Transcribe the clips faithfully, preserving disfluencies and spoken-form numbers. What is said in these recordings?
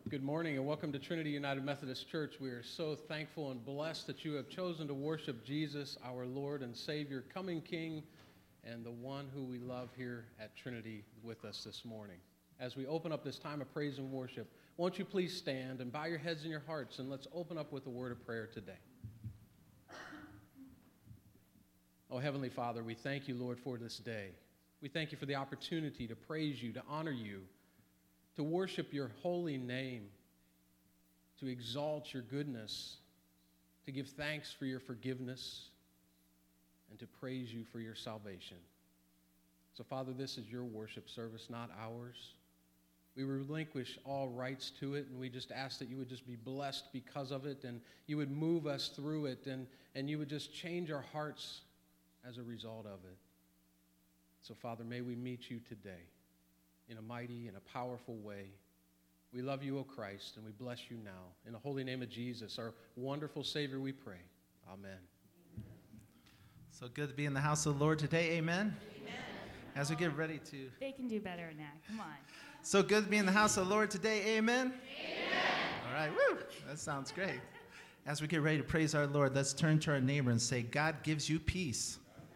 Good morning and welcome to Trinity United Methodist Church. We are so thankful and blessed that you have chosen to worship Jesus, our Lord and Savior, coming King, and the one who we love here at Trinity with us this morning. As we open up this time of praise and worship, won't you please stand and bow your heads and your hearts, and let's open up with a word of prayer today. Oh, Heavenly Father, we thank you, Lord, for this day. We thank you for the opportunity to praise you, to honor you, to worship your holy name, to exalt your goodness, to give thanks for your forgiveness, and to praise you for your salvation. So, Father, this is your worship service, not ours. We relinquish all rights to it, and we just ask that you would just be blessed because of it, and you would move us through it, and, and you would just change our hearts as a result of it. So, Father, may we meet you today in a mighty and a powerful way. We love you, O Christ, and we bless you now. In the holy name of Jesus, our wonderful Savior, we pray. Amen. So good to be in the house of the Lord today. Amen. Amen. As we get ready to... They can do better than that. Come on. So good to be in the house of the Lord today. Amen. Amen. All right. Woo. That sounds great. As we get ready to praise our Lord, let's turn to our neighbor and say, God gives you peace.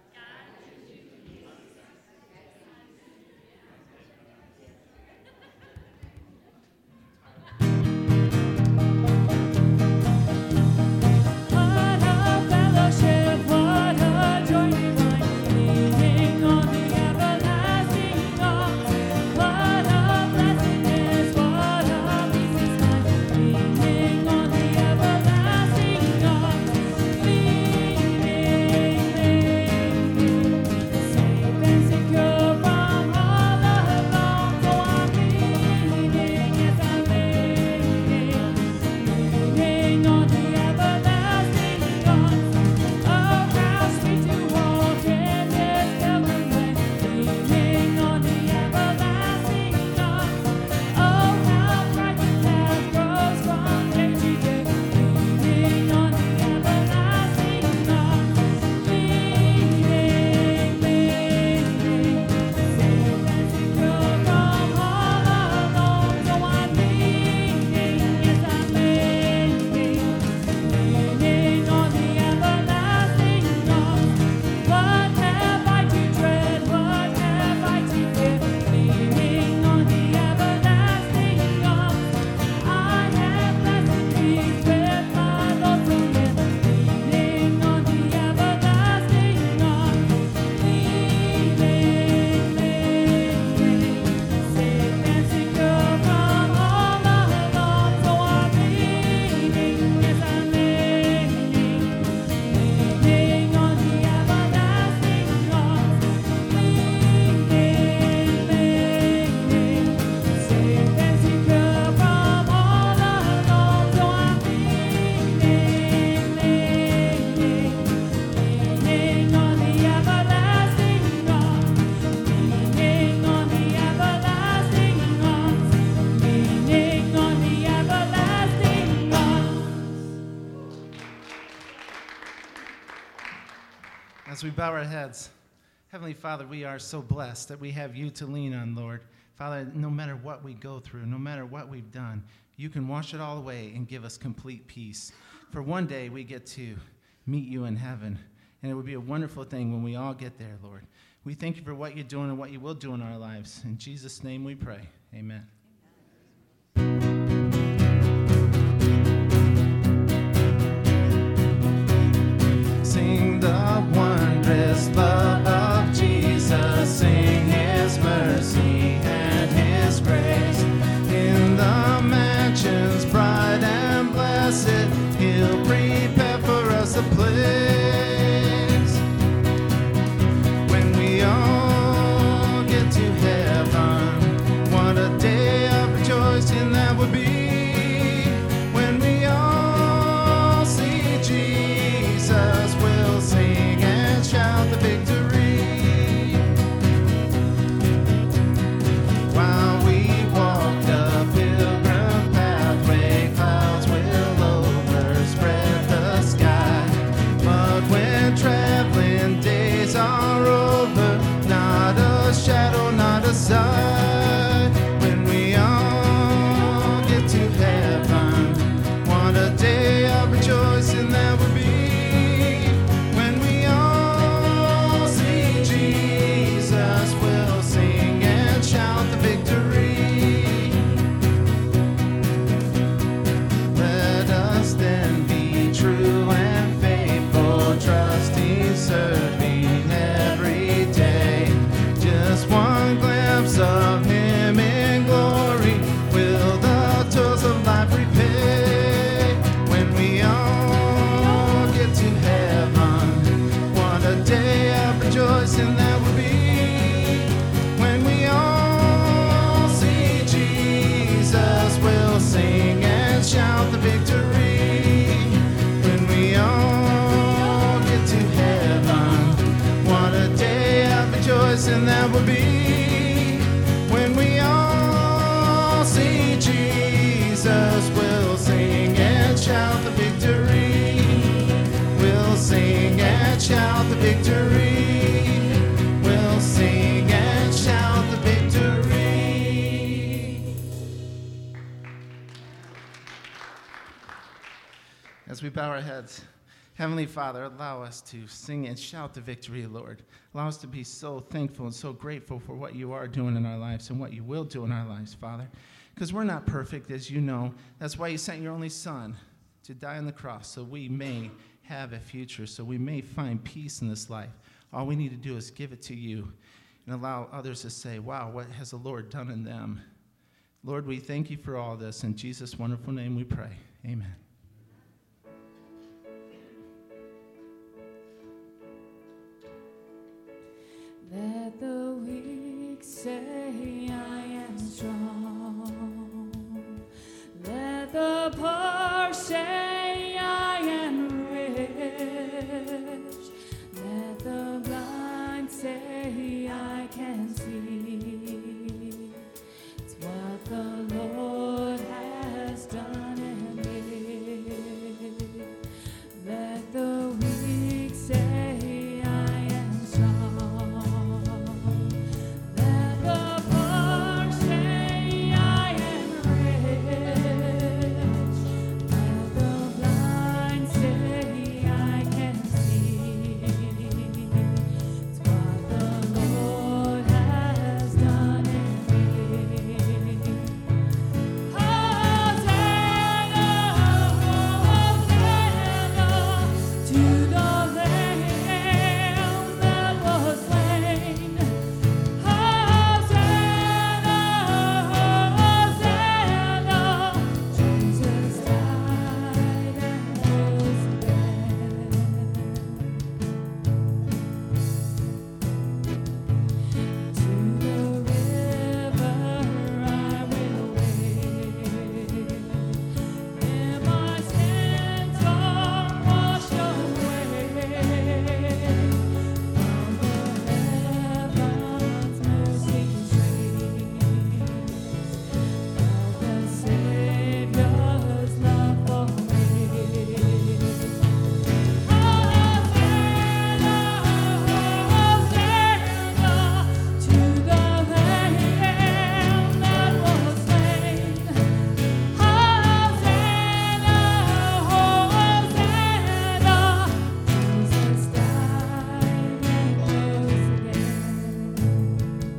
As we bow our heads, Heavenly Father, we are so blessed that we have you to lean on, Lord. Father, no matter what we go through, no matter what we've done, you can wash it all away and give us complete peace. For one day we get to meet you in heaven, and it would be a wonderful thing when we all get there, Lord. We thank you for what you're doing and what you will do in our lives. In Jesus' name we pray. Amen. Sing the wondrous love of Jesus, sing his mercy and his grace. In the mansions bright and blessed, he'll prepare for us a place. When we all get to heaven, what a day of rejoicing that would be. When we all see Jesus, we'll sing and shout the victory. While we walk the pilgrim pathway, clouds will overspread the sky. But when traveling days are over, not a shadow, not a sigh. When we all get As we bow our heads, Heavenly Father, allow us to sing and shout the victory, Lord. Allow us to be so thankful and so grateful for what you are doing in our lives and what you will do in our lives, Father. Because we're not perfect, as you know. That's why you sent your only Son to die on the cross, so we may have a future, so we may find peace in this life. All we need to do is give it to you and allow others to say, wow, what has the Lord done in them? Lord, we thank you for all this. In Jesus' wonderful name we pray. Amen. Let the weak say I am strong. Let the poor say I am rich. Let the blind say I can see. It's what the Lord has done in me. Let the weak say I am strong. Let the poor say I am rich. Let the blind say I can see. It's what the Lord has done in me. Hosanna, Hosanna to the Lamb that was slain. Hosanna, Hosanna, Jesus died and rose again. To the river I will wade, and my sins are washed away. From the heavens mercy streams, of the Savior's love for me. Hosanna, Hosanna to the Lamb that was slain. Hosanna, Hosanna, Jesus died and rose again.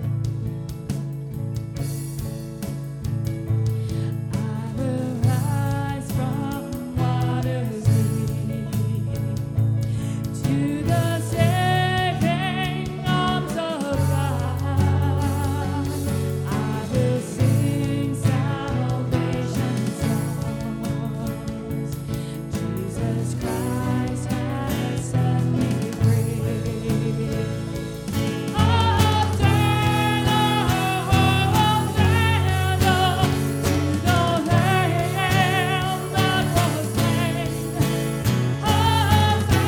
I will rise from waters deep to the saving arms of God. I will sing salvation songs. Jesus Christ has set me free. Hosanna, Hosanna to the Lamb that was slain. Hosanna,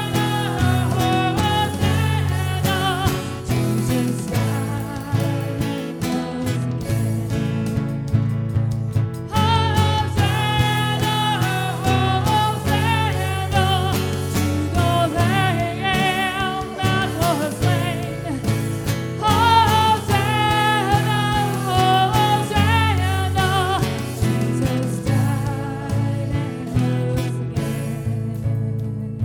Hosanna, Jesus died and rose again. Hosanna, Hosanna to the Lamb that was slain. Hosanna, Hosanna, Jesus died and rose again.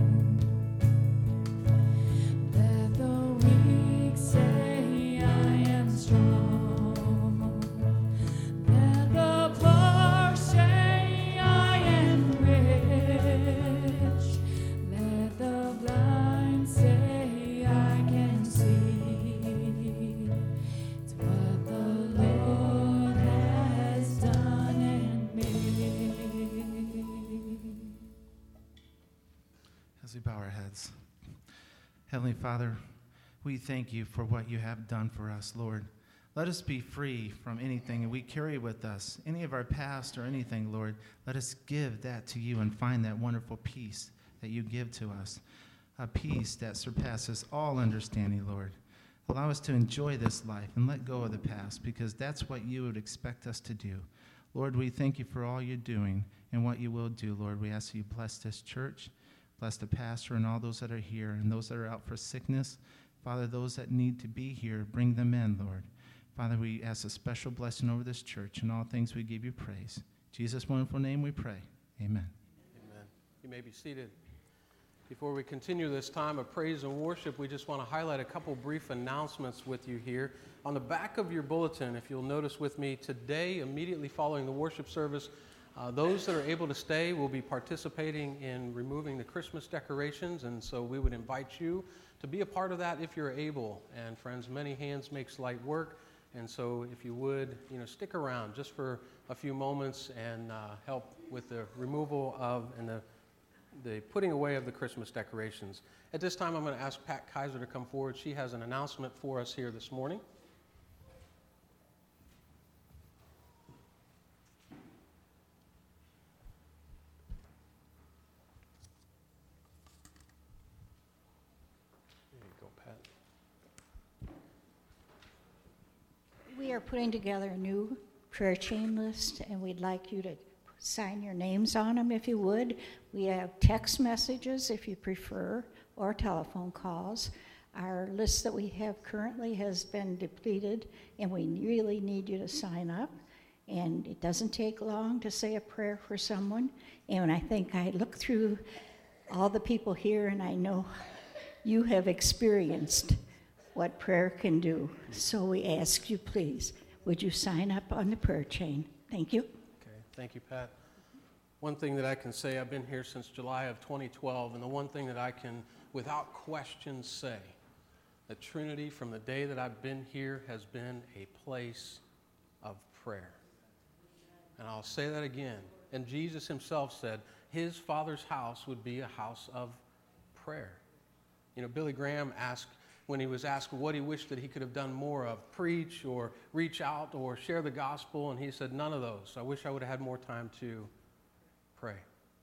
Let the weak say I am strong. Let the poor say I am rich. Let the blind say I can see. It's what the Lord has done in me. As we bow our heads, Heavenly Father, we thank you for what you have done for us, Lord. Let us be free from anything we carry with us, any of our past or anything, Lord. Let us give that to you and find that wonderful peace that you give to us, a peace that surpasses all understanding, Lord. Allow us to enjoy this life and let go of the past, because that's what you would expect us to do. Lord, we thank you for all you're doing and what you will do, Lord. We ask you bless this church, bless the pastor and all those that are here and those that are out for sickness. Father, those that need to be here, bring them in, Lord. Father, we ask a special blessing over this church. In all things we give you praise. In Jesus' wonderful name we pray. Amen. Amen. You may be seated. Before we continue this time of praise and worship, we just want to highlight a couple brief announcements with you here. On the back of your bulletin, if you'll notice with me, today, immediately following the worship service, uh, those that are able to stay will be participating in removing the Christmas decorations, and so we would invite you to be a part of that if you're able. And friends, many hands makes light work, and so if you would, you know, stick around just for a few moments and uh, help with the removal of and the the putting away of the Christmas decorations. At this time, I'm going to ask Pat Kaiser to come forward. She has an announcement for us here this morning. There you go, Pat. We are putting together a new prayer chain list, and we'd like you to sign your names on them if you would. We have text messages if you prefer, or telephone calls. Our list that we have currently has been depleted, and we really need you to sign up. And it doesn't take long to say a prayer for someone. And I think I look through all the people here, and I know you have experienced what prayer can do. So we ask you, please, would you sign up on the prayer chain? Thank you. Thank you, Pat. One thing that I can say, I've been here since July of twenty twelve, and the one thing that I can, without question, say, that Trinity, from the day that I've been here, has been a place of prayer. And I'll say that again. And Jesus himself said his Father's house would be a house of prayer. You know, Billy Graham asked, when he was asked what he wished that he could have done more of, preach or reach out or share the gospel, and he said, none of those. I wish I would have had more time to pray.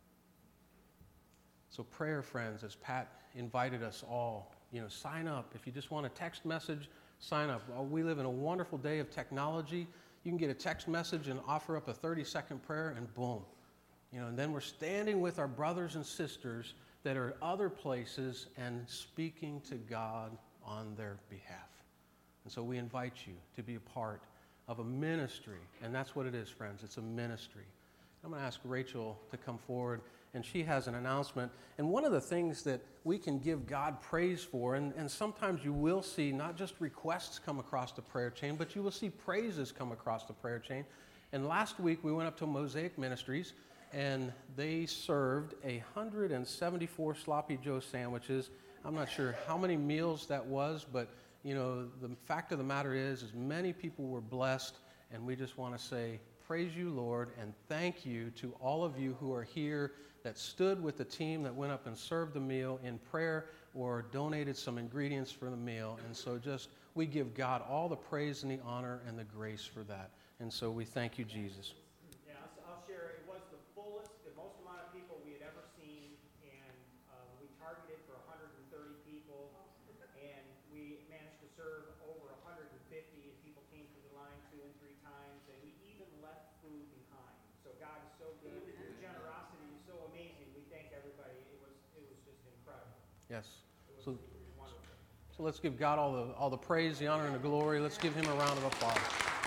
So prayer, friends, as Pat invited us all, you know, sign up. If you just want a text message, sign up. Well, we live in a wonderful day of technology. You can get a text message and offer up a thirty-second prayer, and boom. You know, and then we're standing with our brothers and sisters that are other places and speaking to God on their behalf. And so we invite you to be a part of a ministry, and that's what it is, friends. It's a ministry. I'm going to ask Rachel to come forward, and she has an announcement. And one of the things that we can give God praise for, and, and sometimes you will see not just requests come across the prayer chain, but you will see praises come across the prayer chain. And last week we went up to Mosaic Ministries, and they served one hundred seventy-four Sloppy Joe sandwiches. I'm not sure how many meals that was, but you know, the fact of the matter is, is many people were blessed, and we just want to say, praise you, Lord, and thank you to all of you who are here that stood with the team that went up and served the meal in prayer or donated some ingredients for the meal. And so just, we give God all the praise and the honor and the grace for that. And so we thank you, Jesus. Yeah, I'll, I'll share. It was the fullest, the most amount of people we had ever seen, and uh, we targeted for one hundred thirty people, and we managed to serve over one hundred fifty, and people came through the line two and three times, and we even left food behind. So God is so good. Your generosity is so amazing. We thank everybody. It was it was just incredible. Yes. It was So, wonderful. so let's give God all the, all the praise, the honor, and the glory. Let's give him a round of applause.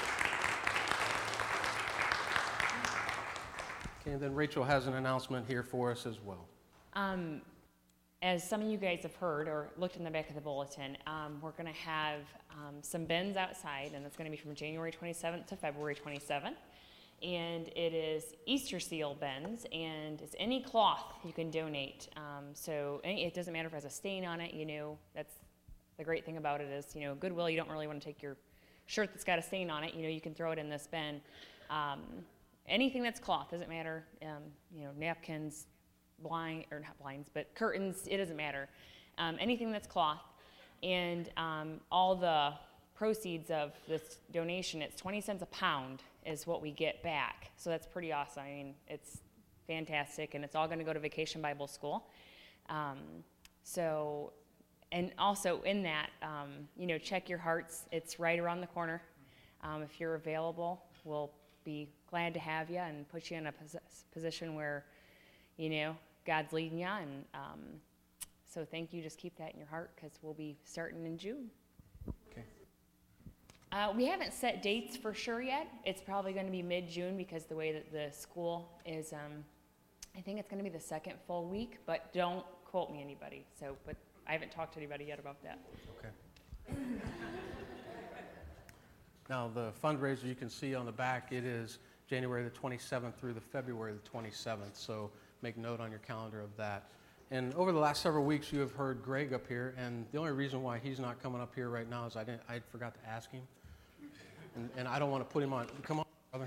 Okay, and then Rachel has an announcement here for us as well. Um, as some of you guys have heard or looked in the back of the bulletin, um, we're going to have um, some bins outside, and it's going to be from January twenty-seventh to February twenty-seventh. And it is Easter seal bins, and it's any cloth you can donate. Um, so any, it doesn't matter if it has a stain on it. You know, that's the great thing about it is, you know, Goodwill, you don't really want to take your shirt that's got a stain on it. You know, you can throw it in this bin. Um, anything that's cloth, doesn't matter. Um, you know, napkins, blind or not blinds, but curtains. It doesn't matter. Um, anything that's cloth, and um, all the proceeds of this donation, it's twenty cents a pound is what we get back. So that's pretty awesome. I mean, it's fantastic, and it's all going to go to Vacation Bible School. Um, so, and also in that, um, you know, check your hearts. It's right around the corner. Um, if you're available, we'll be glad to have you and put you in a pos- position where, you know, God's leading you. And um, so thank you. Just keep that in your heart, because we'll be starting in June. Okay. Uh, we haven't set dates for sure yet. It's probably going to be mid-June, because the way that the school is um, I think it's going to be the second full week, but don't quote me anybody. So, but I haven't talked to anybody yet about that. Okay. Now, the fundraiser you can see on the back, it is January the twenty-seventh through the February the twenty-seventh, so make note on your calendar of that. And over the last several weeks, you have heard Greg up here, and the only reason why he's not coming up here right now is I didn't, I forgot to ask him, and, and I don't want to put him on. Come on, brother.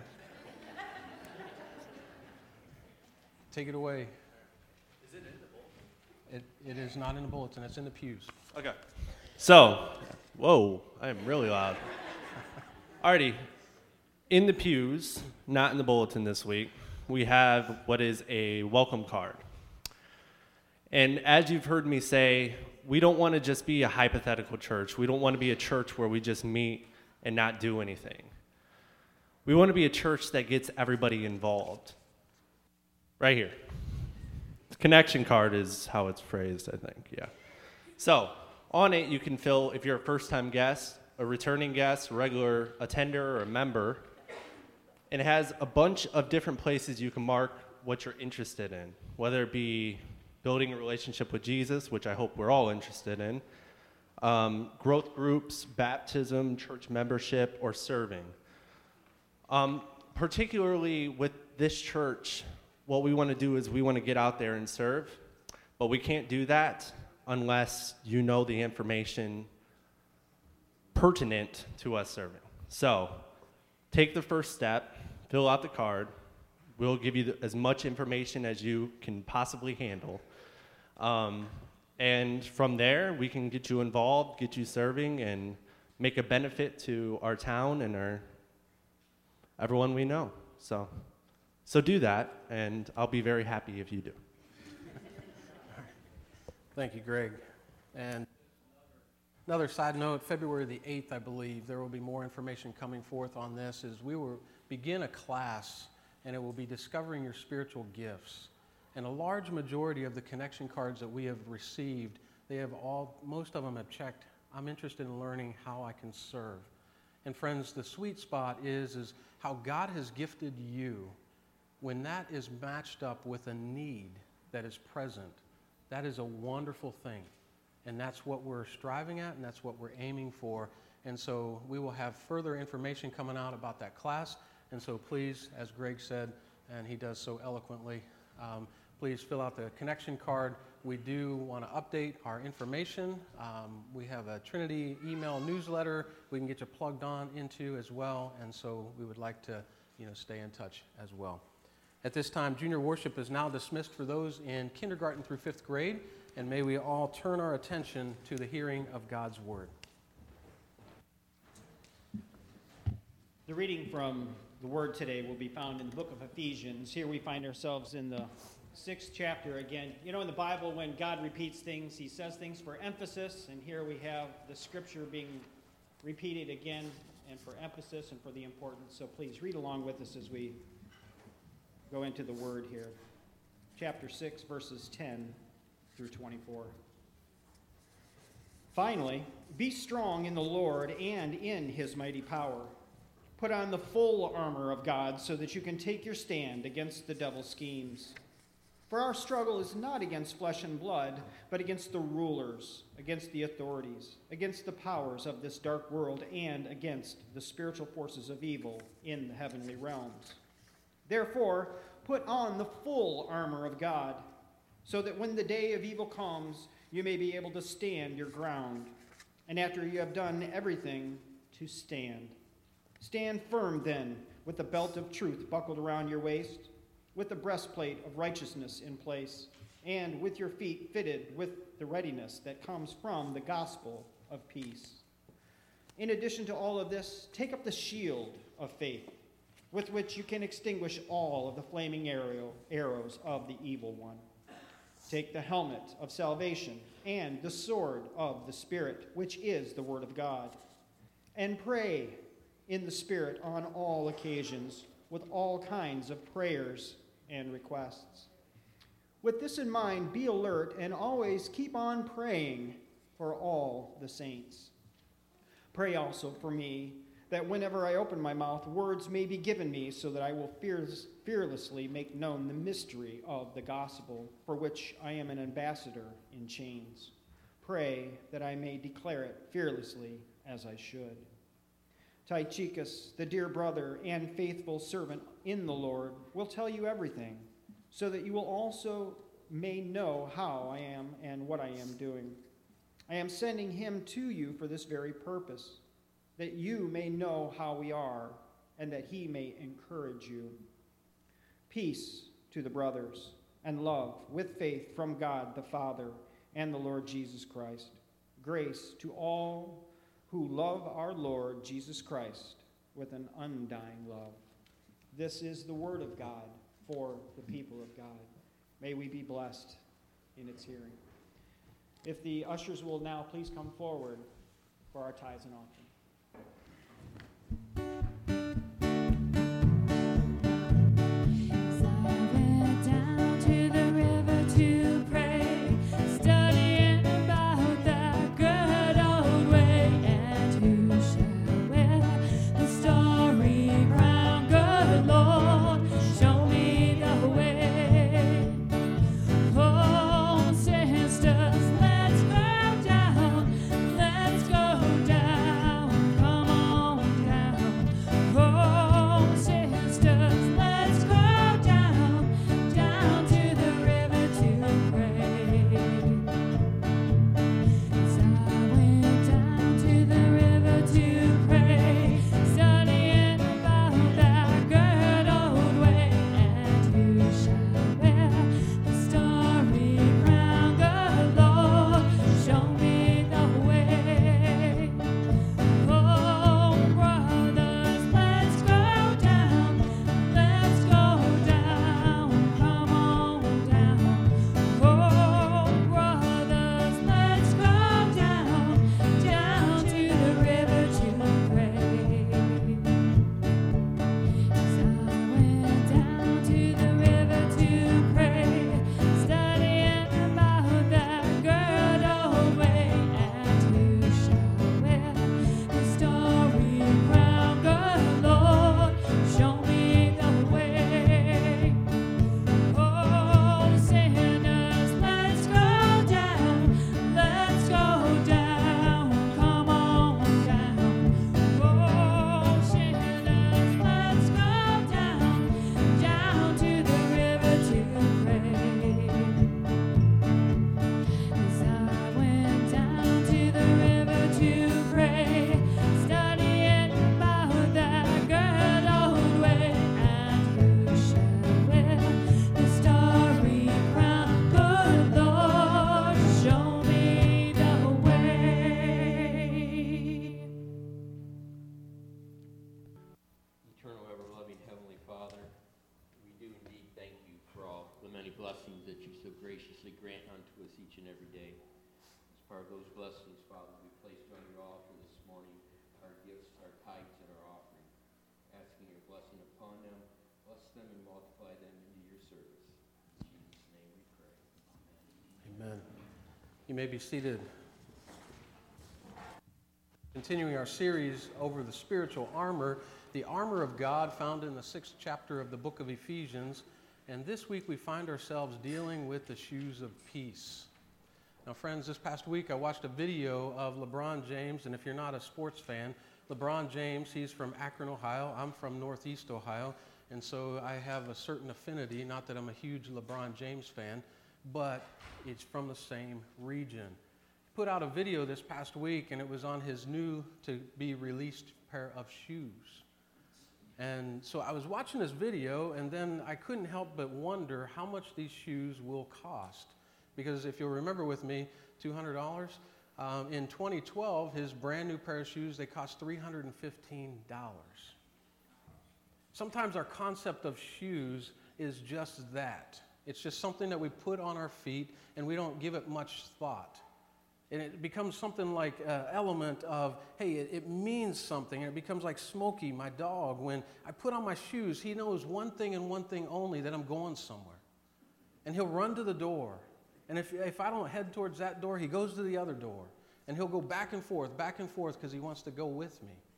Take it away. Is it in the bulletin? It, it is not in the bulletin, it's in the pews. Okay. So, whoa, I am really loud. Alrighty. In the pews, not in the bulletin this week, we have what is a welcome card. And as you've heard me say, we don't want to just be a hypothetical church. We don't want to be a church where we just meet and not do anything. We want to be a church that gets everybody involved. Right here. The connection card is how it's phrased, I think, yeah. So, on it, you can fill, if you're a first-time guest, a returning guest, a regular attender, or a member, and it has a bunch of different places you can mark what you're interested in, whether it be building a relationship with Jesus, which I hope we're all interested in, um, growth groups, baptism, church membership, or serving. Um, particularly with this church, what we want to do is we want to get out there and serve, but we can't do that unless you know the information pertinent to us serving. So, take the first step, fill out the card. We'll give you the, as much information as you can possibly handle. Um, and from there, we can get you involved, get you serving, and make a benefit to our town and our everyone we know. So, so do that, and I'll be very happy if you do. Thank you, Greg. And another side note, February the eighth, I believe, there will be more information coming forth on this, is we will begin a class, and it will be discovering your spiritual gifts. And a large majority of the connection cards that we have received, they have all, most of them have checked, I'm interested in learning how I can serve. And friends, the sweet spot is, is how God has gifted you. When that is matched up with a need that is present, that is a wonderful thing. And that's what we're striving at, and that's what we're aiming for. And so we will have further information coming out about that class. And so please, as Greg said, and he does so eloquently, um, please fill out the connection card. We do want to update our information. Um, we have a Trinity email newsletter we can get you plugged on into as well. And so we would like to, you know, stay in touch as well. At this time, junior worship is now dismissed for those in kindergarten through fifth grade, and may we all turn our attention to the hearing of God's word. The reading from the word today will be found in the book of Ephesians. Here we find ourselves in the sixth chapter again. You know, in the Bible, when God repeats things, he says things for emphasis, and here we have the scripture being repeated again and for emphasis and for the importance. So please read along with us as we go into the word here. Chapter six, verses ten through twenty-four. Finally, be strong in the Lord and in his mighty power. Put on the full armor of God so that you can take your stand against the devil's schemes. For our struggle is not against flesh and blood, but against the rulers, against the authorities, against the powers of this dark world, and against the spiritual forces of evil in the heavenly realms. Therefore, put on the full armor of God, so that when the day of evil comes, you may be able to stand your ground. And after you have done everything, to stand. Stand firm then, with the belt of truth buckled around your waist, with the breastplate of righteousness in place, and with your feet fitted with the readiness that comes from the gospel of peace. In addition to all of this, take up the shield of faith, with which you can extinguish all of the flaming arrow, arrows of the evil one. Take the helmet of salvation and the sword of the Spirit, which is the word of God. And pray in the Spirit on all occasions, with all kinds of prayers and requests. With this in mind, be alert and always keep on praying for all the saints. Pray also for me, that whenever I open my mouth, words may be given me so that I will fearless, fearlessly make known the mystery of the gospel, for which I am an ambassador in chains. Pray that I may declare it fearlessly as I should. Tychicus, the dear brother and faithful servant in the Lord, will tell you everything, so that you will also may know how I am and what I am doing. I am sending him to you for this very purpose, that you may know how we are, and that he may encourage you. Peace to the brothers, and love with faith from God the Father and the Lord Jesus Christ. Grace to all who love our Lord Jesus Christ with an undying love. This is the word of God for the people of God. May we be blessed in its hearing. If the ushers will now please come forward for our tithes and offering. blessings that you so graciously grant unto us each and every day. As part of those blessings, Father, we placed on your altar this morning our gifts, our tithes, and our offering, asking your blessing upon them. Bless them and multiply them into your service. In Jesus' name we pray. Amen. Amen. You may be seated. Continuing our series over the spiritual armor, the armor of God found in the sixth chapter of the book of Ephesians. And this week we find ourselves dealing with the shoes of peace. Now, friends, this past week I watched a video of LeBron James, and if you're not a sports fan, LeBron James, he's from Akron, Ohio. I'm from Northeast Ohio, and so I have a certain affinity, not that I'm a huge LeBron James fan, but it's from the same region. He put out a video this past week, and it was on his new to be released pair of shoes. And so I was watching this video, and then I couldn't help but wonder how much these shoes will cost. Because if you'll remember with me, two hundred dollars. Um, in twenty twelve, his brand new pair of shoes, they cost three hundred fifteen dollars. Sometimes our concept of shoes is just that. It's just something that we put on our feet, and we don't give it much thought. And it becomes something like an element of, hey, it, it means something. And it becomes like Smokey, my dog. When I put on my shoes, he knows one thing and one thing only, that I'm going somewhere. And he'll run to the door. And if, if I don't head towards that door, he goes to the other door. And he'll go back and forth, back and forth, because he wants to go with me.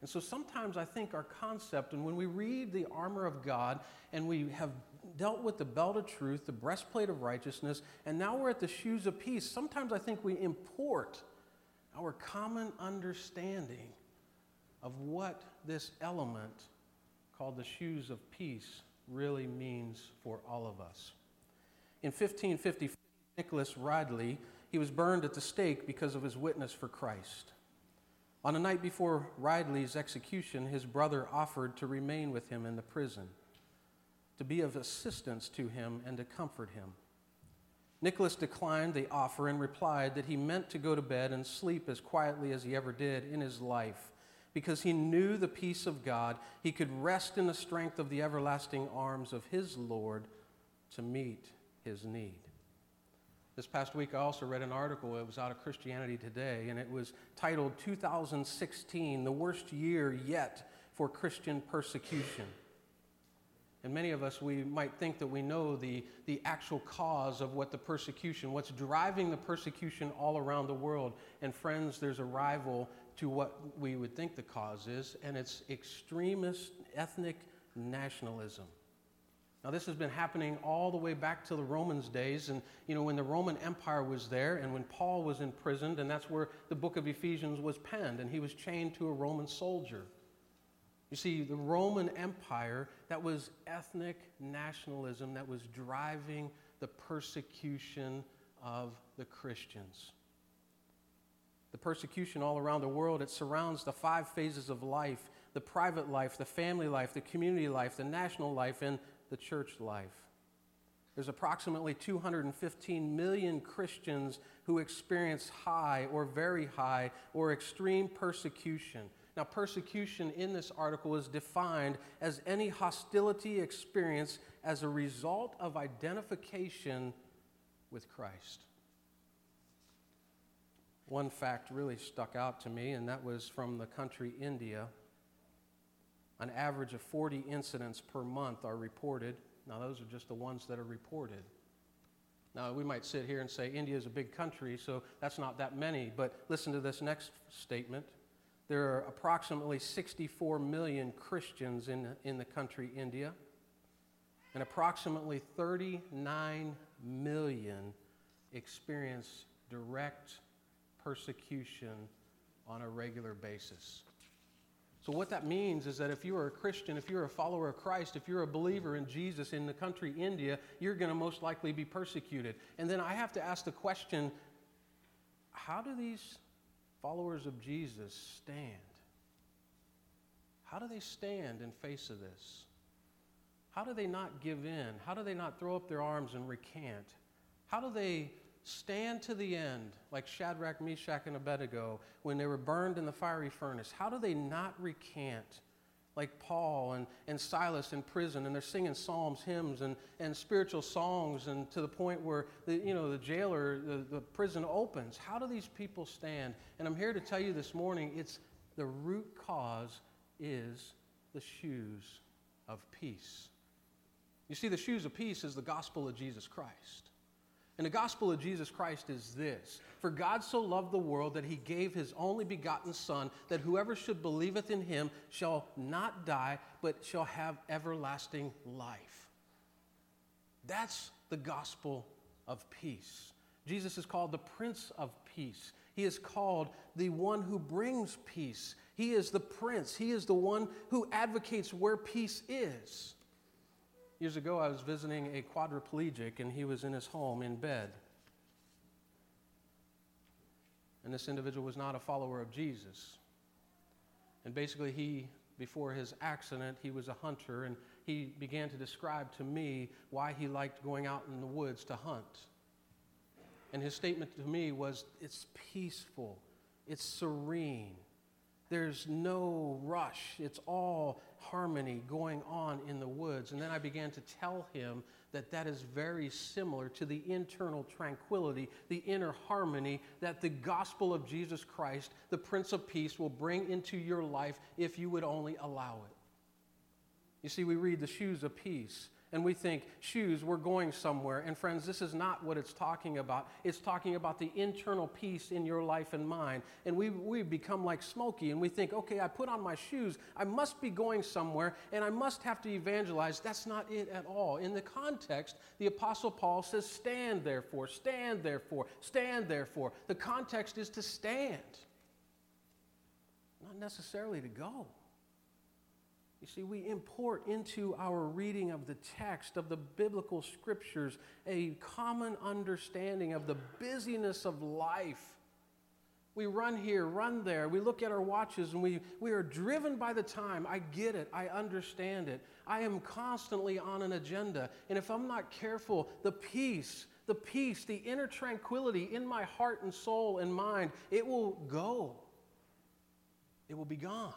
And so sometimes I think our concept, and when we read the armor of God and we have dealt with the belt of truth, the breastplate of righteousness, and now we're at the shoes of peace, sometimes I think we import our common understanding of what this element called the shoes of peace really means for all of us. In fifteen fifty-four, Nicholas Ridley, he was burned at the stake because of his witness for Christ. On the night before Ridley's execution, his brother offered to remain with him in the prison, to be of assistance to him and to comfort him. Nicholas declined the offer and replied that he meant to go to bed and sleep as quietly as he ever did in his life, because he knew the peace of God. He could rest in the strength of the everlasting arms of his Lord to meet his need. This past week, I also read an article. It was out of Christianity Today, and it was titled two thousand sixteen, The Worst Year Yet for Christian Persecution. And many of us, we might think that we know the, the actual cause of what the persecution, what's driving the persecution all around the world. And friends, there's a rival to what we would think the cause is, and it's extremist ethnic nationalism. Now, this has been happening all the way back to the Romans' days, and, you know, when the Roman Empire was there, and when Paul was imprisoned, and that's where the book of Ephesians was penned, and he was chained to a Roman soldier. You see, the Roman Empire, that was ethnic nationalism that was driving the persecution of the Christians. The persecution all around the world, it surrounds the five phases of life: the private life, the family life, the community life, the national life, and the church life. There's approximately two hundred fifteen million Christians who experience high or very high or extreme persecution. Now, persecution in this article is defined as any hostility experienced as a result of identification with Christ. One fact really stuck out to me, and that was from the country India. An average of forty incidents per month are reported. Now, those are just the ones that are reported. Now, we might sit here and say India is a big country, so that's not that many. But listen to this next statement. There are approximately sixty-four million Christians in, in the country India, and approximately thirty-nine million experience direct persecution on a regular basis. So what that means is that if you are a Christian, if you're a follower of Christ, if you're a believer in Jesus in the country India, you're going to most likely be persecuted. And then I have to ask the question, how do these followers of Jesus stand? How do they stand in face of this? How do they not give in? How do they not throw up their arms and recant? How do they stand to the end, like Shadrach, Meshach, and Abednego when they were burned in the fiery furnace? How do they not recant, like Paul and, and Silas in prison, and they're singing psalms, hymns, and, and spiritual songs, and to the point where the, you know, the jailer, the, the prison opens? How do these people stand? And I'm here to tell you this morning, it's the root cause is the shoes of peace. You see, the shoes of peace is the gospel of Jesus Christ. And the gospel of Jesus Christ is this: for God so loved the world that he gave his only begotten Son, that whoever should believeth in him shall not die, but shall have everlasting life. That's the gospel of peace. Jesus is called the Prince of Peace. He is called the one who brings peace. He is the Prince. He is the one who advocates where peace is. Years ago, I was visiting a quadriplegic, and he was in his home in bed. And this individual was not a follower of Jesus. And basically, he, before his accident, he was a hunter, and he began to describe to me why he liked going out in the woods to hunt. And his statement to me was, it's peaceful, it's serene. There's no rush. It's all harmony going on in the woods. And then I began to tell him that that is very similar to the internal tranquility, the inner harmony that the gospel of Jesus Christ, the Prince of Peace, will bring into your life if you would only allow it. You see, we read the shoes of peace, and we think, shoes, we're going somewhere. And friends, this is not what it's talking about. It's talking about the internal peace in your life and mine. And we, we become like Smokey, and we think, okay, I put on my shoes. I must be going somewhere, and I must have to evangelize. That's not it at all. In the context, the Apostle Paul says, stand therefore, stand therefore, stand therefore. The context is to stand, not necessarily to go. You see, we import into our reading of the text, of the biblical scriptures, a common understanding of the busyness of life. We run here, run there. We look at our watches, and we, we are driven by the time. I get it. I understand it. I am constantly on an agenda. And if I'm not careful, the peace, the peace, the inner tranquility in my heart and soul and mind, it will go. It will be gone.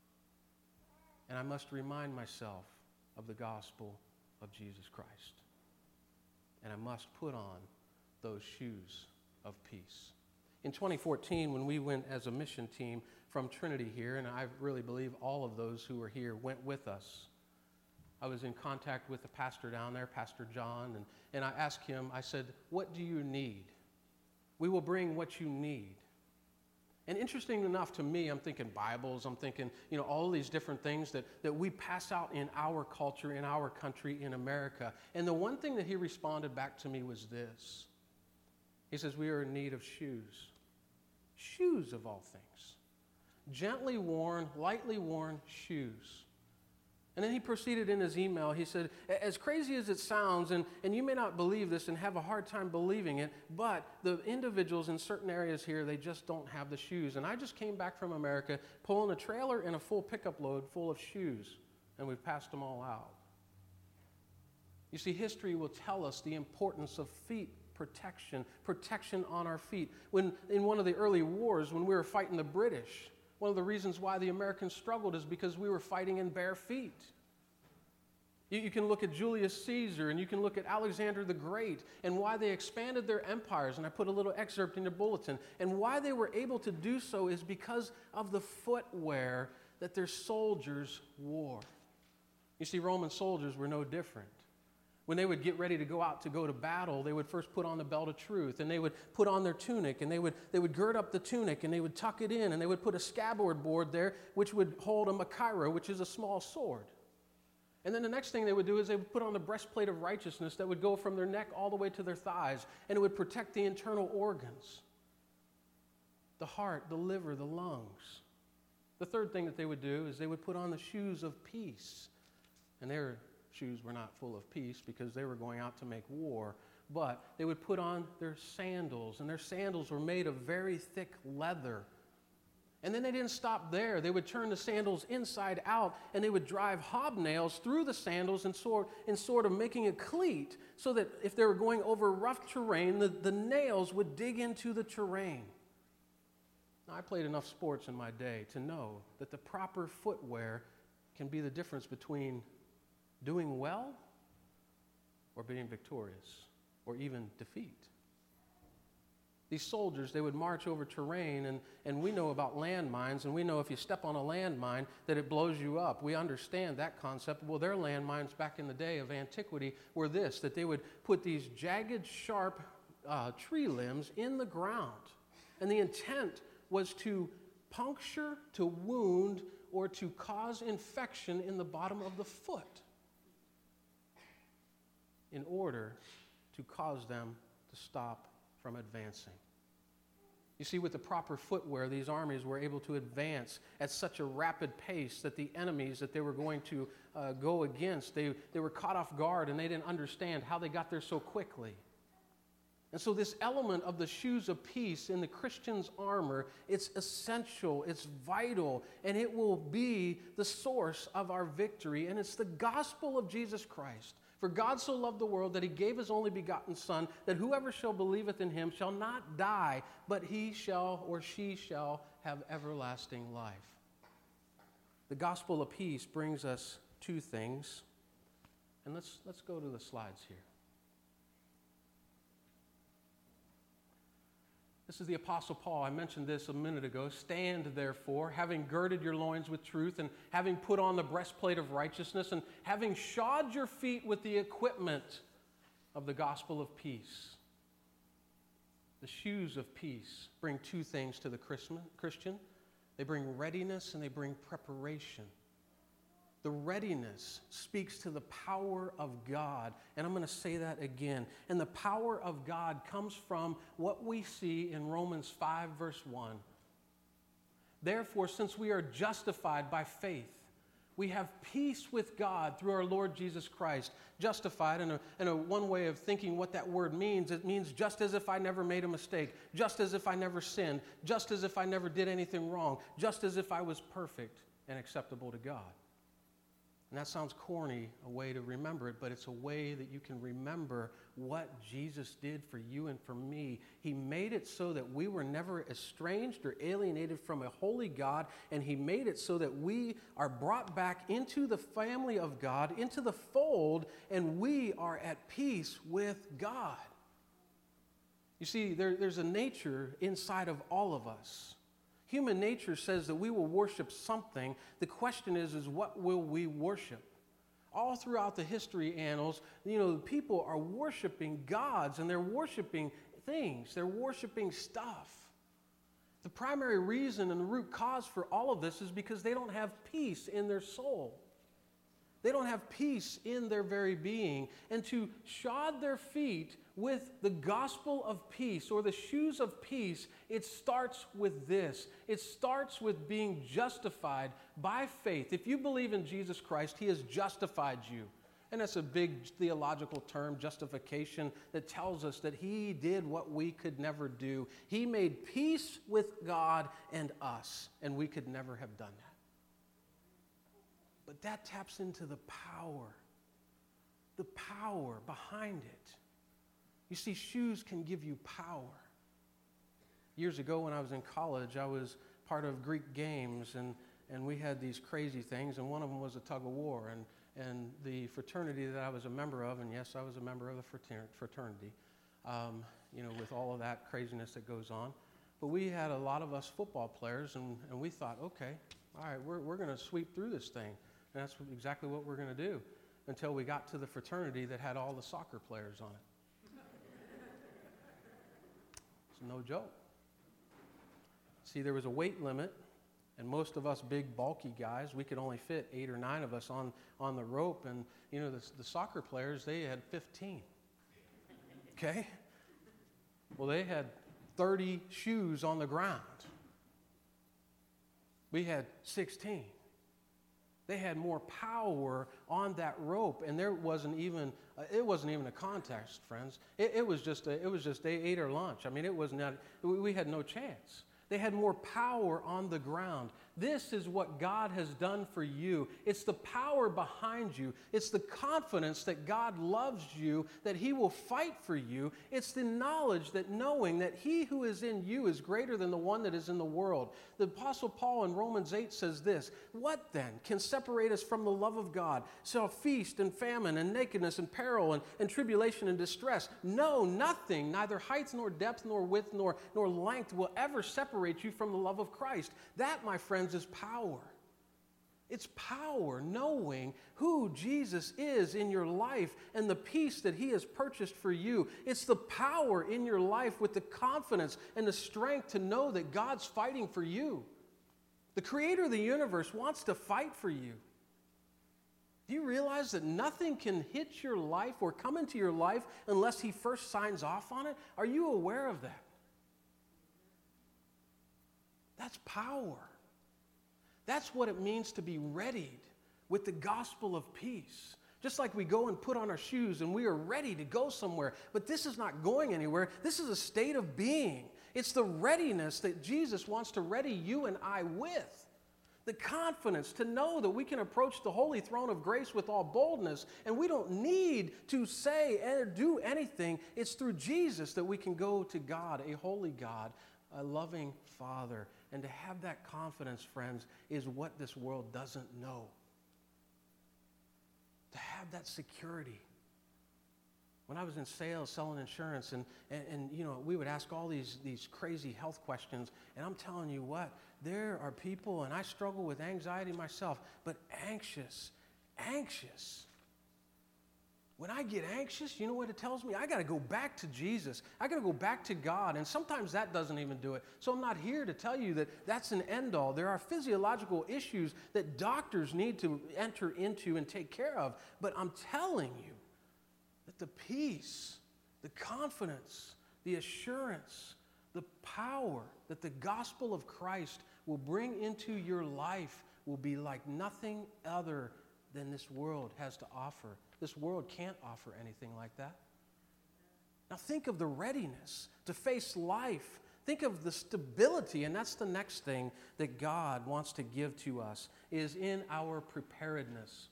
And I must remind myself of the gospel of Jesus Christ. And I must put on those shoes of peace. In twenty fourteen, when we went as a mission team from Trinity here, and I really believe all of those who were here went with us, I was in contact with the pastor down there, Pastor John, and, and I asked him, I said, what do you need? We will bring what you need. And interesting enough to me, I'm thinking Bibles, I'm thinking, you know, all these different things that, that we pass out in our culture, in our country, in America. And the one thing that he responded back to me was this. He says, we are in need of shoes. Shoes of all things. Gently worn, lightly worn shoes. And then he proceeded in his email, he said, as crazy as it sounds, and, and you may not believe this and have a hard time believing it, but the individuals in certain areas here, they just don't have the shoes. And I just came back from America pulling a trailer and a full pickup load full of shoes, and we've passed them all out. You see, history will tell us the importance of feet protection, protection on our feet. When in one of the early wars, when we were fighting the British, one of the reasons why the Americans struggled is because we were fighting in bare feet. You, you can look at Julius Caesar, and you can look at Alexander the Great, and why they expanded their empires, and I put a little excerpt in your bulletin, and why they were able to do so is because of the footwear that their soldiers wore. You see, Roman soldiers were no different. When they would get ready to go out to go to battle, they would first put on the belt of truth, and they would put on their tunic, and they would, they would gird up the tunic, and they would tuck it in, and they would put a scabbard board there, which would hold a machaira, which is a small sword. And then the next thing they would do is they would put on the breastplate of righteousness that would go from their neck all the way to their thighs, and it would protect the internal organs, the heart, the liver, the lungs. The third thing that they would do is they would put on the shoes of peace, and they were shoes were not full of peace because they were going out to make war, but they would put on their sandals, and their sandals were made of very thick leather. And then they didn't stop there. They would turn the sandals inside out, and they would drive hobnails through the sandals and sort, and sort of making a cleat so that if they were going over rough terrain, the, the nails would dig into the terrain. Now, I played enough sports in my day to know that the proper footwear can be the difference between doing well or being victorious or even defeat. These soldiers, they would march over terrain, and, and we know about landmines, and we know if you step on a landmine that it blows you up. We understand that concept. Well, their landmines back in the day of antiquity were this, that they would put these jagged, sharp uh, tree limbs in the ground, and the intent was to puncture, to wound, or to cause infection in the bottom of the foot, in order to cause them to stop from advancing. You see, with the proper footwear, these armies were able to advance at such a rapid pace that the enemies that they were going to uh, go against, they, they were caught off guard, and they didn't understand how they got there so quickly. And so this element of the shoes of peace in the Christian's armor, it's essential, it's vital, and it will be the source of our victory, and it's the gospel of Jesus Christ. For God so loved the world that he gave his only begotten Son, that whoever shall believeth in him shall not die, but he shall or she shall have everlasting life. The gospel of peace brings us two things. And let's, let's go to the slides here. This is the Apostle Paul. I mentioned this a minute ago. Stand, therefore, having girded your loins with truth, and having put on the breastplate of righteousness, and having shod your feet with the equipment of the gospel of peace. The shoes of peace bring two things to the Christian. They bring readiness and they bring preparation. The readiness speaks to the power of God. And I'm going to say that again. And the power of God comes from what we see in Romans five, verse one. Therefore, since we are justified by faith, we have peace with God through our Lord Jesus Christ. Justified, in a, in a one way of thinking what that word means, it means just as if I never made a mistake, just as if I never sinned, just as if I never did anything wrong, just as if I was perfect and acceptable to God. And that sounds corny, a way to remember it, but it's a way that you can remember what Jesus did for you and for me. He made it so that we were never estranged or alienated from a holy God, and He made it so that we are brought back into the family of God, into the fold, and we are at peace with God. You see, there, there's a nature inside of all of us. Human nature says that we will worship something. The question is, is what will we worship? All throughout the history annals, you know, people are worshiping gods and they're worshiping things. They're worshiping stuff. The primary reason and the root cause for all of this is because they don't have peace in their soul. They don't have peace in their very being. And to shod their feet with the gospel of peace or the shoes of peace, it starts with this. It starts with being justified by faith. If you believe in Jesus Christ, He has justified you. And that's a big theological term, justification, that tells us that He did what we could never do. He made peace with God and us, and we could never have done that. But that taps into the power, the power behind it. You see, shoes can give you power. Years ago when I was in college, I was part of Greek games, and, and we had these crazy things, and one of them was a tug of war. And, and the fraternity that I was a member of, and yes, I was a member of the fraternity, um, you know, with all of that craziness that goes on. But we had a lot of us football players, and, and we thought, okay, all right, we're, we're going to sweep through this thing. And that's exactly what we're going to do until we got to the fraternity that had all the soccer players on it. It's no joke. See, there was a weight limit, and most of us big, bulky guys, we could only fit eight or nine of us on, on the rope. And, you know, the, the soccer players, they had fifteen. Okay? Well, they had thirty shoes on the ground. We had sixteen. They had more power on that rope, and there wasn't even uh, it wasn't even a contest, friends. It, it was just a, it was just they ate our lunch. I mean, it was not. We, we had no chance. They had more power on the ground. This is what God has done for you. It's the power behind you. It's the confidence that God loves you, that He will fight for you. It's the knowledge that knowing that He who is in you is greater than the one that is in the world. The Apostle Paul in Romans eight says this, "What then can separate us from the love of God? Shall feast and famine and nakedness and peril and, and tribulation and distress? No, nothing, neither height nor depth nor width nor, nor length will ever separate you from the love of Christ." That, my friends, is power. It's power knowing who Jesus is in your life and the peace that He has purchased for you. It's the power in your life with the confidence and the strength to know that God's fighting for you. The Creator of the universe wants to fight for you. Do you realize that nothing can hit your life or come into your life unless He first signs off on it? Are you aware of that? That's power. That's what it means to be readied with the gospel of peace. Just like we go and put on our shoes and we are ready to go somewhere. But this is not going anywhere. This is a state of being. It's the readiness that Jesus wants to ready you and I with. The confidence to know that we can approach the holy throne of grace with all boldness, and we don't need to say or do anything. It's through Jesus that we can go to God, a holy God, a loving Father. And to have that confidence, friends, is what this world doesn't know. To have that security. When I was in sales selling insurance, and, and, and you know, we would ask all these, these crazy health questions, and I'm telling you what, there are people, and I struggle with anxiety myself, but anxious, anxious. When I get anxious, you know what it tells me? I got to go back to Jesus. I got to go back to God, and sometimes that doesn't even do it. So I'm not here to tell you that that's an end all. There are physiological issues that doctors need to enter into and take care of, but I'm telling you that the peace, the confidence, the assurance, the power that the gospel of Christ will bring into your life will be like nothing other than this world has to offer. This world can't offer anything like that. Now think of the readiness to face life. Think of the stability, and that's the next thing that God wants to give to us, is in our preparedness.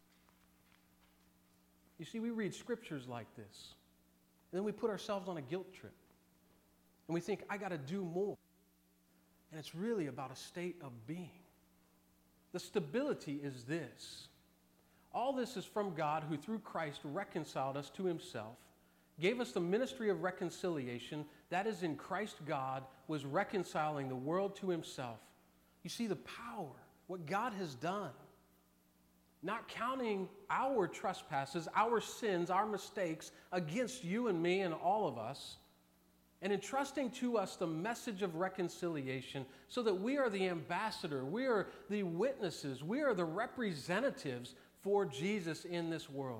You see, we read scriptures like this, and then we put ourselves on a guilt trip, and we think, I got to do more. And it's really about a state of being. The stability is this. All this is from God, who through Christ reconciled us to himself, gave us the ministry of reconciliation. That is, in Christ, God was reconciling the world to himself. You see the power, what God has done. Not counting our trespasses, our sins, our mistakes against you and me and all of us, and entrusting to us the message of reconciliation so that we are the ambassador, we are the witnesses, we are the representatives for Jesus in this world.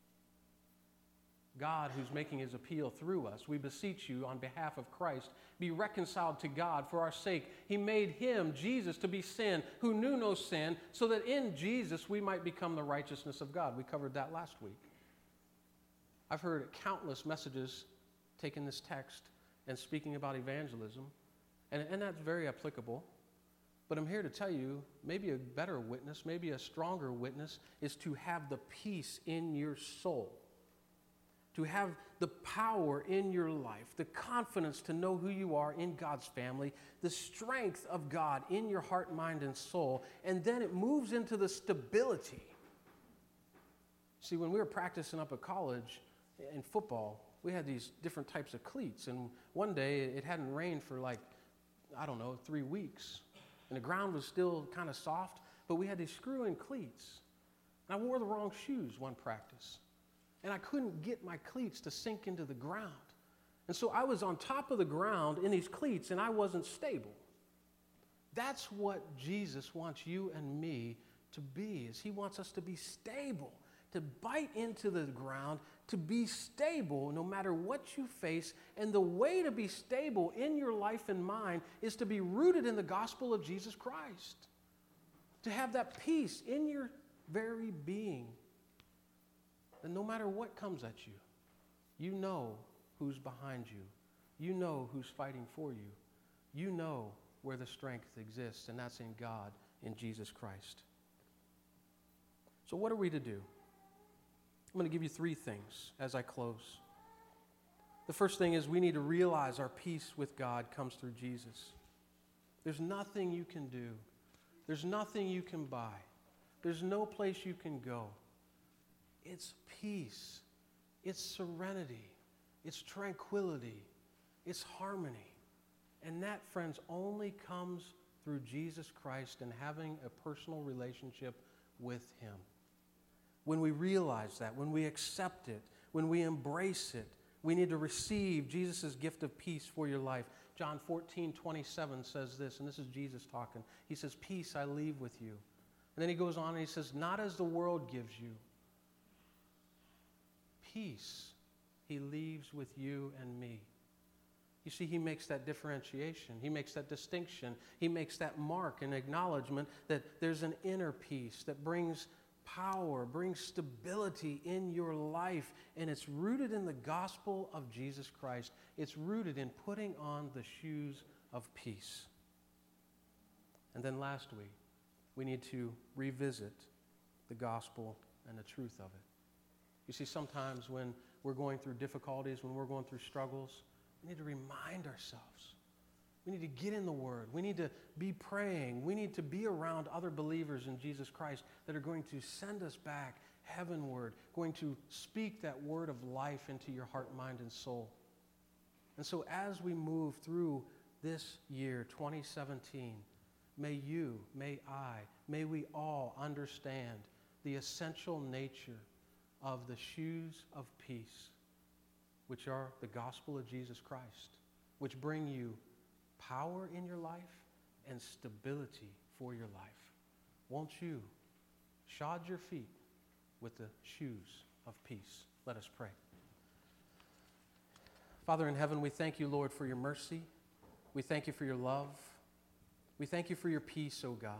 God, who's making his appeal through us, we beseech you on behalf of Christ, be reconciled to God for our sake. He made him, Jesus, to be sin, who knew no sin, so that in Jesus we might become the righteousness of God. We covered that last week. I've heard countless messages taking this text and speaking about evangelism, and, and that's very applicable. But I'm here to tell you, maybe a better witness, maybe a stronger witness, is to have the peace in your soul, to have the power in your life, the confidence to know who you are in God's family, the strength of God in your heart, mind, and soul, and then it moves into the stability. See, when we were practicing up at college in football, we had these different types of cleats, and one day it hadn't rained for like, I don't know, three weeks. And the ground was still kind of soft, but we had these screw-in cleats. And I wore the wrong shoes one practice. And I couldn't get my cleats to sink into the ground. And so I was on top of the ground in these cleats, and I wasn't stable. That's what Jesus wants you and me to be, is he wants us to be stable, to bite into the ground, to be stable no matter what you face. And the way to be stable in your life and mind is to be rooted in the gospel of Jesus Christ, to have that peace in your very being. And no matter what comes at you, you know who's behind you. You know who's fighting for you. You know where the strength exists, and that's in God, in Jesus Christ. So what are we to do? I'm going to give you three things as I close. The first thing is we need to realize our peace with God comes through Jesus. There's nothing you can do. There's nothing you can buy. There's no place you can go. It's peace. It's serenity. It's tranquility. It's harmony. And that, friends, only comes through Jesus Christ and having a personal relationship with him. When we realize that, when we accept it, when we embrace it, we need to receive Jesus' gift of peace for your life. John fourteen twenty-seven says this, and this is Jesus talking. He says, peace I leave with you. And then he goes on and he says, not as the world gives you. Peace he leaves with you and me. You see, he makes that differentiation. He makes that distinction. He makes that mark and acknowledgement that there's an inner peace that brings power, brings stability in your life, and it's rooted in the gospel of Jesus Christ. It's rooted in putting on the shoes of peace. And then lastly, we need to revisit the gospel and the truth of it. You see, sometimes when we're going through difficulties, when we're going through struggles, we need to remind ourselves. We need to get in the Word. We need to be praying. We need to be around other believers in Jesus Christ that are going to send us back heavenward, going to speak that word of life into your heart, mind, and soul. And so as we move through this year, twenty seventeen, may you, may I, may we all understand the essential nature of the shoes of peace, which are the gospel of Jesus Christ, which bring you power in your life and stability for your life. Won't you shod your feet with the shoes of peace? Let us pray. Father in heaven, we thank you, Lord, for your mercy. We thank you for your love. We thank you for your peace, O God.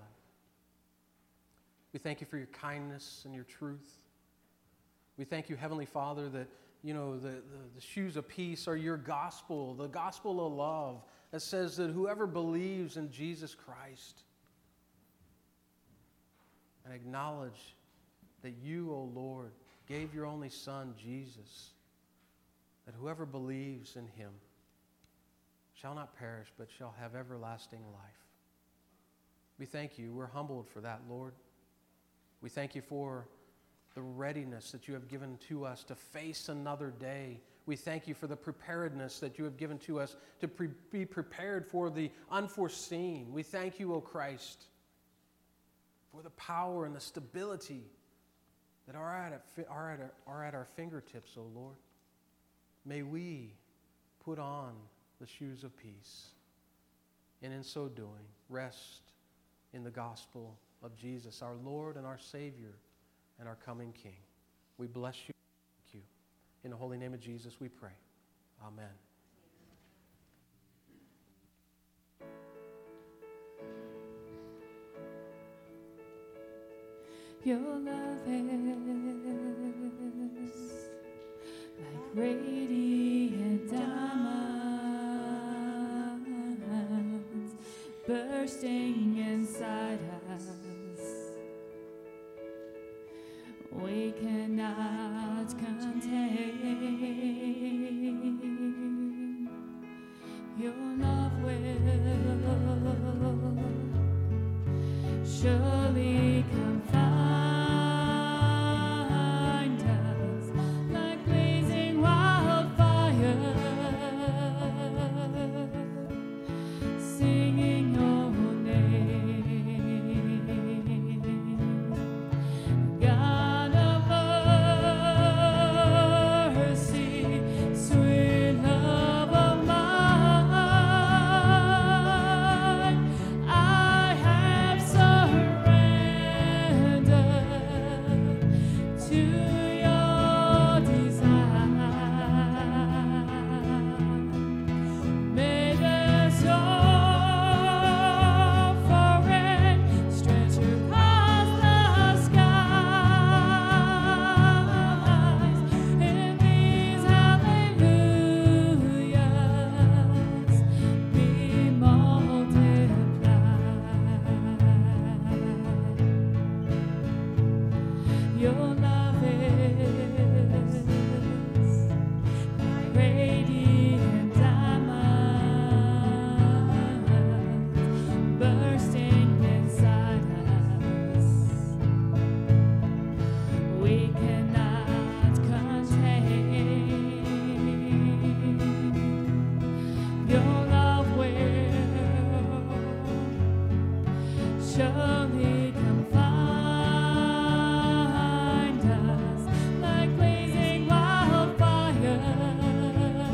We thank you for your kindness and your truth. We thank you, Heavenly Father, that, you know, the, the, the shoes of peace are your gospel, the gospel of love that says that whoever believes in Jesus Christ and acknowledge that you, O Lord, gave your only Son, Jesus, that whoever believes in him shall not perish, but shall have everlasting life. We thank you. We're humbled for that, Lord. We thank you for the readiness that you have given to us to face another day. We thank you for the preparedness that you have given to us to pre- be prepared for the unforeseen. We thank you, O Christ, for the power and the stability that are at, are at, are at our fingertips, O Lord. May we put on the shoes of peace, and in so doing, rest in the gospel of Jesus, our Lord and our Savior and our coming King. We bless you. Thank you. In the holy name of Jesus we pray. Amen. Your love is like radiant diamonds bursting inside us. We cannot contain. Your love will surely come find us like blazing wildfire, singing your name. God of mercy, sweet love of mine, I have surrendered to your desire. May this offering stretch across the skies in these hallelujahs be multiplied. Your love is like radiant diamonds bursting inside us. We cannot contain. Your love will surely come find us like blazing wildfire,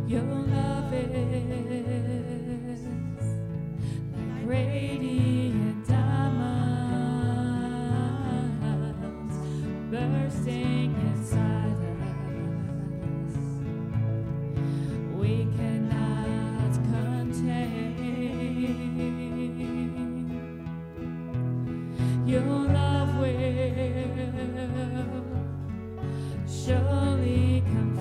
Your love is like radiant diamonds bursting inside us. We cannot contain. Your love will surely come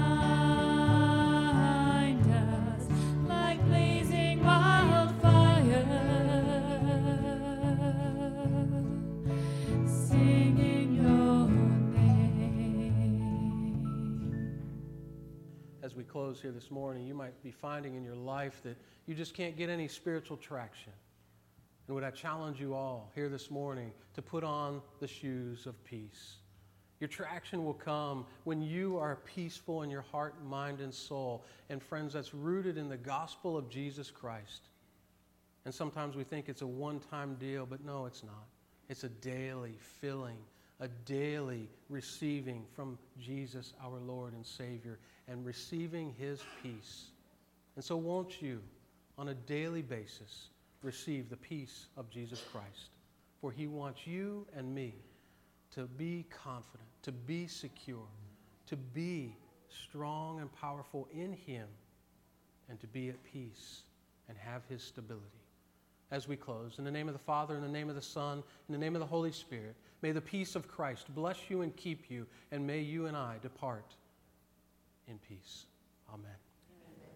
find us like blazing wildfire, singing your name. As we close here this morning, you might be finding in your life that you just can't get any spiritual traction. And would I challenge you all here this morning to put on the shoes of peace? Your traction will come when you are peaceful in your heart, mind, and soul. And friends, that's rooted in the gospel of Jesus Christ. And sometimes we think it's a one-time deal, but no, it's not. It's a daily filling, a daily receiving from Jesus, our Lord and Savior, and receiving His peace. And so won't you, on a daily basis, receive the peace of Jesus Christ? For He wants you and me to be confident, to be secure, to be strong and powerful in Him, and to be at peace and have His stability. As we close, in the name of the Father, in the name of the Son, in the name of the Holy Spirit, may the peace of Christ bless you and keep you, and may you and I depart in peace.